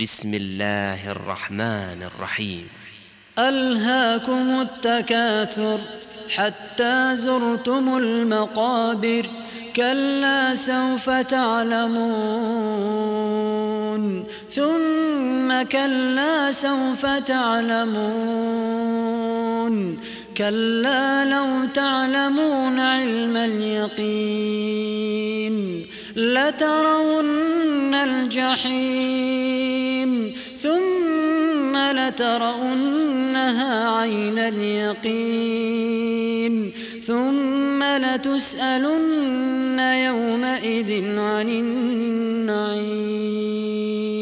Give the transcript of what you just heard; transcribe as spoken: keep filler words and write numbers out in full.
بسم الله الرحمن الرحيم. ألهاكم التكاثر حتى زرتم المقابر كلا سوف تعلمون ثم كلا سوف تعلمون كلا لو تعلمون علم اليقين لترون الجحيم ثم لترونها عين اليقين ثم لتسألن يومئذ عن النعيم.